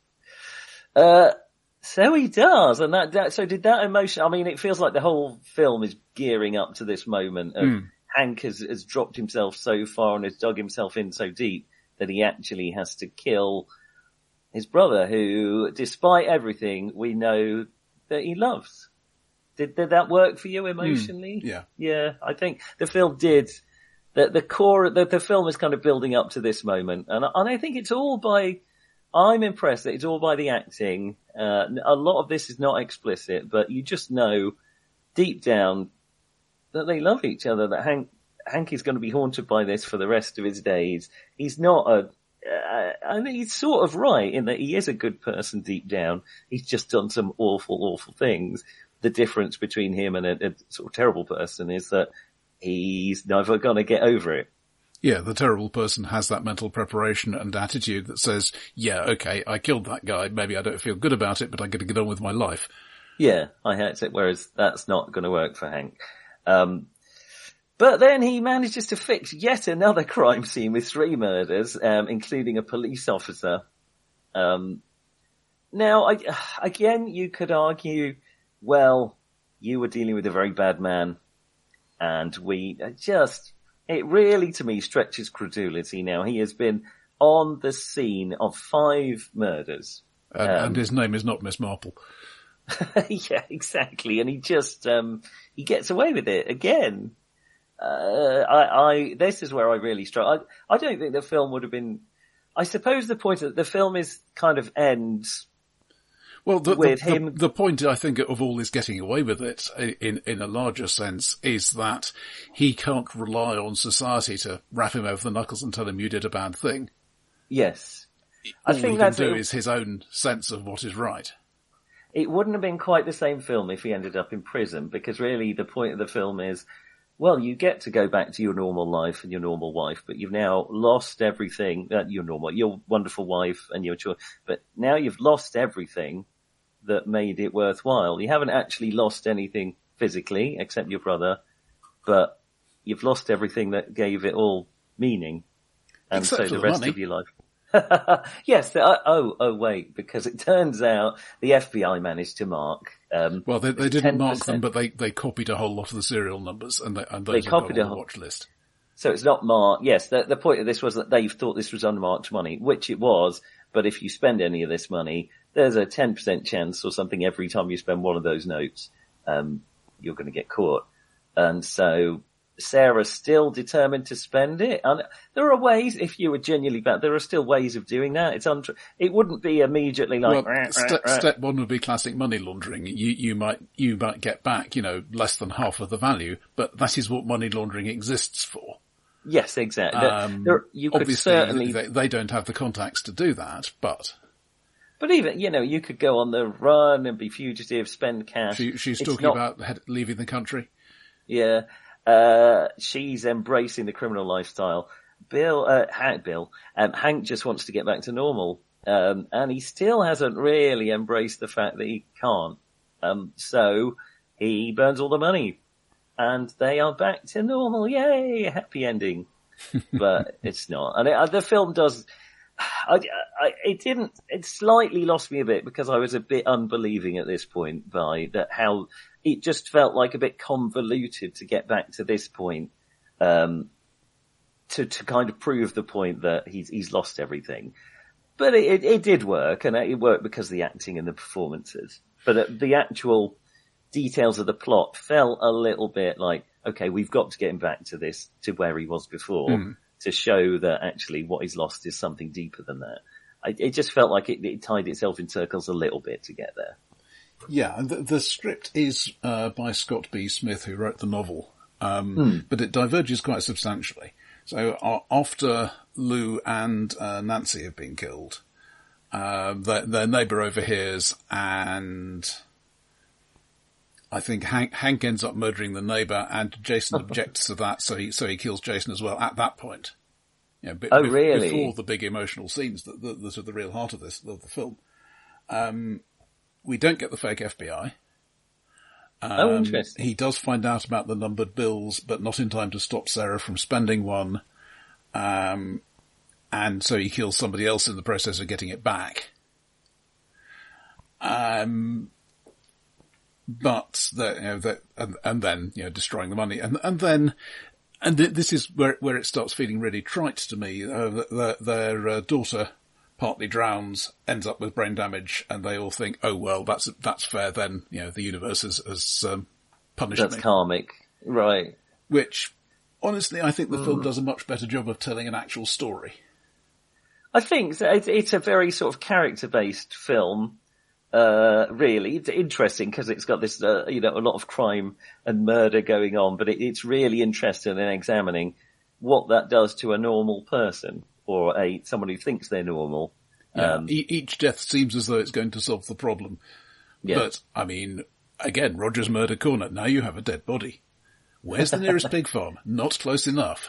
Uh, so he does, and that, that, so did that emotion, I mean, it feels like the whole film is gearing up to this moment of mm. Hank has, has dropped himself so far and has dug himself in so deep that he actually has to kill his brother who, despite everything, we know that he loves. Did, did that work for you emotionally? Mm. Yeah. Yeah, I think the film did. The, the core, the, the film is kind of building up to this moment, and, and I think it's all by, I'm impressed that it's all by the acting. Uh, a lot of this is not explicit, but you just know deep down that they love each other, that Hank, Hank is going to be haunted by this for the rest of his days. He's not a, uh, I mean, he's sort of right in that he is a good person deep down. He's just done some awful, awful things. The difference between him and a, a sort of terrible person is that he's never going to get over it. Yeah, the terrible person has that mental preparation and attitude that says, yeah, okay, I killed that guy. Maybe I don't feel good about it, but I'm going to get on with my life. Yeah, I hate it, whereas that's not going to work for Hank. Um, but then he manages to fix yet another crime scene with three murders, um, including a police officer. Um, now, I, again, you could argue, well, you were dealing with a very bad man, and we just... It really, to me, stretches credulity now. He has been on the scene of five murders. And, um, and his name is not Miss Marple. Yeah, exactly. And he just, um, he gets away with it again. Uh, I, I, this is where I really struggle. I, I don't think the film would have been, I suppose the point of the film is kind of ends. Well, the, with the, him. The, the point, I think, of all this getting away with it, in in a larger sense, is that he can't rely on society to rap him over the knuckles and tell him you did a bad thing. Yes. All I think he that's can do it. is his own sense of what is right. It wouldn't have been quite the same film if he ended up in prison, because really the point of the film is, well, you get to go back to your normal life and your normal wife, but you've now lost everything, uh, your normal, your wonderful wife and your children, but now you've lost everything that made it worthwhile. You haven't actually lost anything physically, except your brother, but you've lost everything that gave it all meaning. And except so for the the rest money. of your life. Yes. Uh, oh, oh, wait, because it turns out the F B I managed to mark. Um, well, they, they didn't ten percent. mark them, but they, they copied a whole lot of the serial numbers, and, they, and those They are on copied the a whole- watch list. So it's not marked. Yes, the, the point of this was that they thought this was unmarked money, which it was. But if you spend any of this money, there's a ten percent chance or something every time you spend one of those notes, um, you're going to get caught. And so, Sarah's still determined to spend it. And there are ways, if you were genuinely bad, there are still ways of doing that. It's untrue. It wouldn't be immediately like, well, rah, step, rah, rah. step one would be classic money laundering. You, you might, you might get back, you know, less than half of the value, but that is what money laundering exists for. Yes, exactly. Um, there, you could obviously, certainly... they, they don't have the contacts to do that, but... But even, you know, you could go on the run and be fugitive, spend cash. She, she's It's talking not, about head, leaving the country. Yeah. Uh, she's embracing the criminal lifestyle. Bill, uh, Hank, Bill, um, Hank just wants to get back to normal. Um, and he still hasn't really embraced the fact that he can't. Um, so he burns all the money and they are back to normal. Yay! Happy ending. But it's not. And it, the film does, I, I, it didn't, it slightly lost me a bit because I was a bit unbelieving at this point by that how it just felt like a bit convoluted to get back to this point, um, to, to kind of prove the point that he's, he's lost everything. But it, it, it did work, and it worked because of the acting and the performances. But the actual details of the plot felt a little bit like, okay, we've got to get him back to this, to where he was before, mm. to show that actually what he's lost is something deeper than that. I, it just felt like it, it tied itself in circles a little bit to get there. Yeah, the, the script is uh, by Scott B. Smith, who wrote the novel, um, hmm. but it diverges quite substantially. So uh, after Lou and uh, Nancy have been killed, uh, their, their neighbour overhears, and I think Hank, Hank ends up murdering the neighbour, and Jason objects to that, so he so he kills Jason as well at that point. You know, be, oh, really? Before the big emotional scenes that, that, that are the real heart of this of the film. Um, We don't get the fake F B I. Um, oh, interesting. He does find out about the numbered bills, but not in time to stop Sarah from spending one. Um, and so he kills somebody else in the process of getting it back. Um, but the, you know, the, and, and then, you know, destroying the money. And, and then, and th- this is where, where it starts feeling really trite to me. Uh, the, the, their uh, daughter partly drowns, ends up with brain damage, and they all think, oh, well, that's that's fair then, you know, the universe has, has um, punished that's me. That's karmic. Right. Which, honestly, I think the mm. film does a much better job of telling an actual story. I think it's a very sort of character-based film, uh, really. It's interesting because it's got this, uh, you know, a lot of crime and murder going on, but it, it's really interesting in examining what that does to a normal person. Or a someone who thinks they're normal. Yeah, um, e- each death seems as though it's going to solve the problem. Yeah. But, I mean, again, Roger's Murder Corner, now you have a dead body. Where's the nearest pig farm? Not close enough.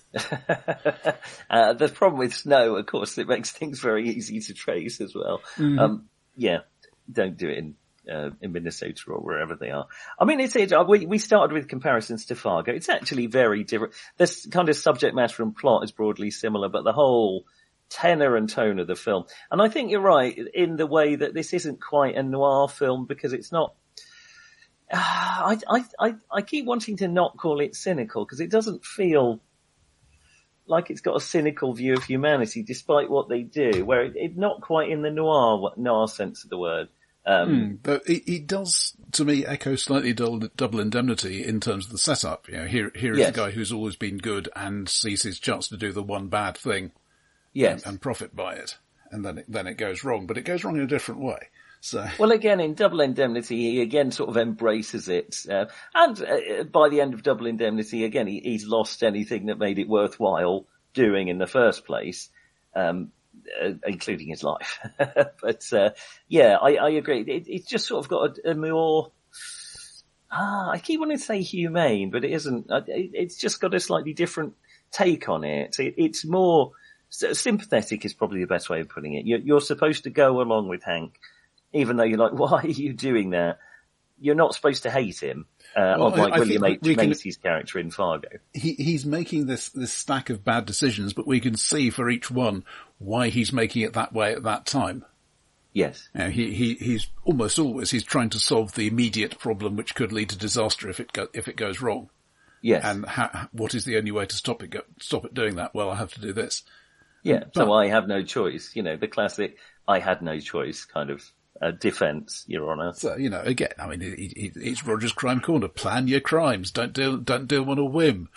uh, the problem with snow, of course, it makes things very easy to trace as well. Mm-hmm. Um, yeah, don't do it in uh, in Minnesota or wherever they are. I mean, it's it. We we started with comparisons to Fargo. It's actually very different. This kind of subject matter and plot is broadly similar, but the whole tenor and tone of the film. And I think you're right in the way that this isn't quite a noir film because it's not. Uh, I I I I keep wanting to not call it cynical because it doesn't feel like it's got a cynical view of humanity, despite what they do. Where it, it's not quite in the noir noir sense of the word. Um, mm, but it, it does, to me, echo slightly double, double Indemnity in terms of the setup. You know, here, here is yes. a guy who's always been good and sees his chance to do the one bad thing, yes, and, and profit by it, and then it, then it goes wrong. But it goes wrong in a different way. So, well, again, in Double Indemnity, he again sort of embraces it, uh, and uh, by the end of Double Indemnity, again, he, he's lost anything that made it worthwhile doing in the first place. Um, Uh, including his life. But, uh, yeah, I, I agree. It, it's just sort of got a, a more, ah, I keep wanting to say humane, but it isn't. It, it's just got a slightly different take on it. it it's more sympathetic is probably the best way of putting it. You're, you're supposed to go along with Hank, even though you're like, why are you doing that? You're not supposed to hate him, uh, well, like I William H. we Macy's can, character in Fargo. He, he's making this, this stack of bad decisions, but we can see for each one why he's making it that way at that time. Yes. You know, he, he, he's almost always, he's trying to solve the immediate problem which could lead to disaster if it go, if it goes wrong. Yes. And how, what is the only way to stop it, go, stop it doing that? Well, I have to do this. Yeah. But, so I have no choice. You know, the classic, I had no choice kind of uh, defence, Your Honour. So, you know, again, I mean, it, it, it's Roger's Crime Corner. Plan your crimes. Don't do, don't do them on a whim.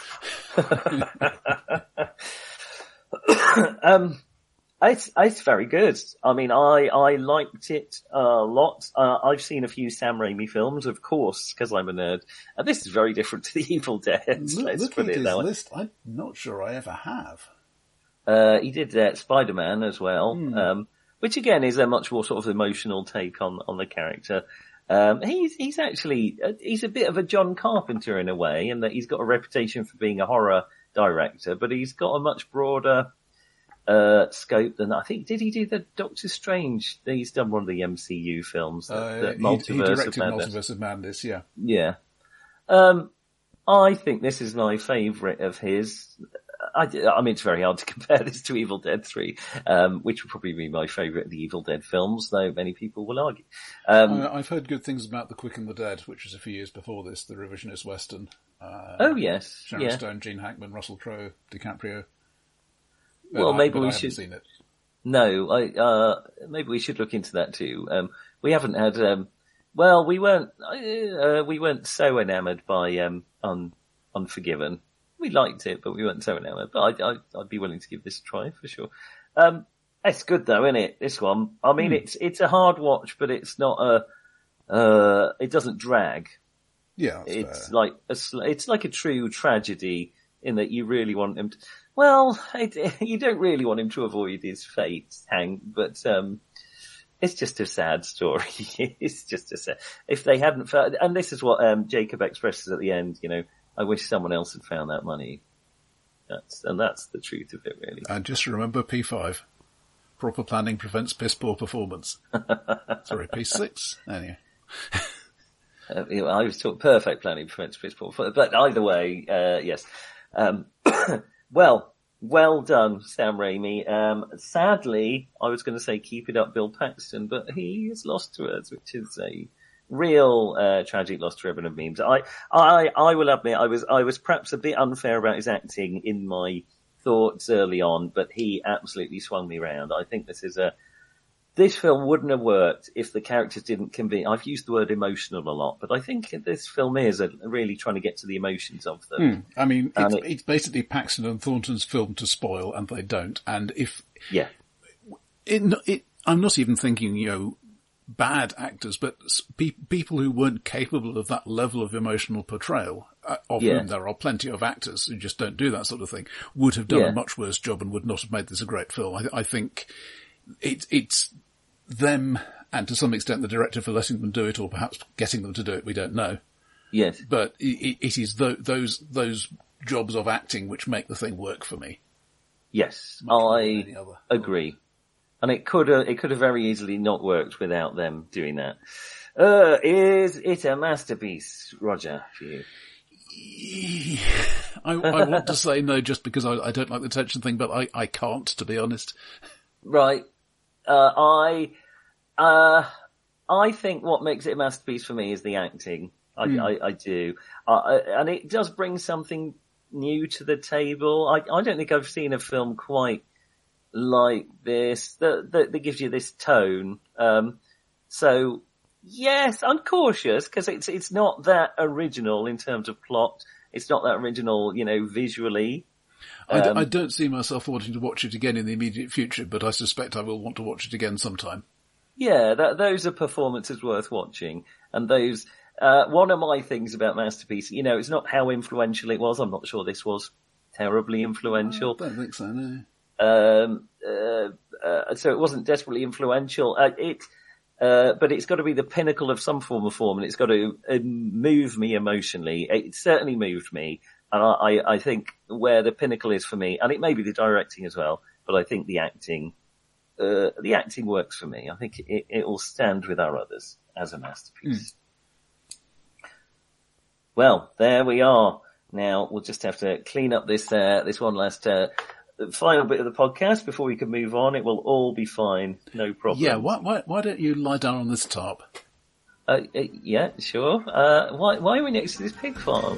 um, it's, it's very good. I mean, I, I liked it a lot. Uh, I've seen a few Sam Raimi films, of course, because I'm a nerd. And this is very different to The Evil Dead. Look, let's looking put at it his that way. list, I'm not sure I ever have. Uh, he did uh, Spider-Man as well, Hmm. um, which again is a much more sort of emotional take on, on the character. Um, he's, he's actually, uh, he's a bit of a John Carpenter in a way, in that he's got a reputation for being a horror director, but he's got a much broader, uh, scope than, I think, did he do the Doctor Strange? He's done one of the M C U films, the, Uh, the he, Multiverse he directed of Madness. Multiverse of Madness, yeah. Yeah. Um, I think this is my favourite of his. I, I mean, it's very hard to compare this to Evil Dead three, um, which would probably be my favourite of the Evil Dead films, though many people will argue. Um, I, I've heard good things about The Quick and the Dead, which was a few years before this, the revisionist western. Uh, oh, yes. Sharon yeah. Stone, Gene Hackman, Russell Crowe, DiCaprio. Well, I, maybe but we I haven't should. seen it. No, I, uh, maybe we should look into that too. Um, we haven't had, um, well, we weren't, uh, we weren't so enamoured by, um, Un, Unforgiven. We liked it, but we weren't so enamoured. But I, I, I'd be willing to give this a try for sure. Um, it's good though, isn't it? This one. I mean, Hmm. it's, it's a hard watch, but it's not a, uh, it doesn't drag. Yeah, that's It's fair. like a, sl- it's like a true tragedy in that you really want him to, well, it, you don't really want him to avoid his fate, Hank, but, um, it's just a sad story. It's just a sad, if they hadn't found, and this is what, um, Jacob expresses at the end, you know, I wish someone else had found that money. That's, and that's the truth of it, really. And just remember P five. Proper planning prevents piss poor performance. Sorry, P six? Anyway. Uh, you know, I was talking perfect planning prevents piss poor, but either way, uh, yes. Um, well, well done, Sam Raimi. Um, sadly, I was going to say keep it up, Bill Paxton, but he is lost to us, which is a real, uh, tragic loss to ribbon of memes. I, I, I will admit I was, I was perhaps a bit unfair about his acting in my thoughts early on, but he absolutely swung me round. I think this is a, this film wouldn't have worked if the characters didn't convey. I've used the word emotional a lot, but I think this film is a, really trying to get to the emotions of them. Hmm. I mean, it's, it, it's basically Paxton and Thornton's film to spoil, and they don't. And if, yeah, it, it, I'm not even thinking, you know, bad actors, but pe- people who weren't capable of that level of emotional portrayal, uh, of yeah. whom there are plenty of actors who just don't do that sort of thing, would have done yeah. a much worse job and would not have made this a great film. I, I think it, it's them, and to some extent the director for letting them do it, or perhaps getting them to do it, we don't know. Yes. But it, it is th- those those jobs of acting which make the thing work for me. Yes, Much more than I any other. agree. And it could have, it could have very easily not worked without them doing that. Uh, is it a masterpiece, Roger, for you? I, I want to say no just because I, I don't like the tension thing, but I, I can't, to be honest. Right. Uh, I, uh, I think what makes it a masterpiece for me is the acting. I, Mm. I, I do. Uh, and it does bring something new to the table. I, I don't think I've seen a film quite like this that, that, that gives you this tone. Um, so yes, I'm cautious because it's, it's not that original in terms of plot. It's not that original, you know, visually. I, d- Um, I don't see myself wanting to watch it again in the immediate future, but I suspect I will want to watch it again sometime. Yeah, that, those are performances worth watching. And those, uh, one of my things about Masterpiece, you know, it's not how influential it was. I'm not sure this was terribly influential. I don't think so, no. Um, uh, uh, so it wasn't desperately influential. Uh, it, uh, but it's got to be the pinnacle of some form of form, and it's got to uh, move me emotionally. It certainly moved me, and I, I, I think where the pinnacle is for me, and it may be the directing as well, but I think the acting, uh, the acting works for me. I think it, it will stand with our others as a masterpiece. Mm. Well, there we are. Now we'll just have to clean up this, uh, this one last, uh, final bit of the podcast before we can move on. It will all be fine. No problem. Yeah, why, why, why don't you lie down on this tarp? Uh, uh, yeah, sure. Uh, why, why are we next to this pig farm?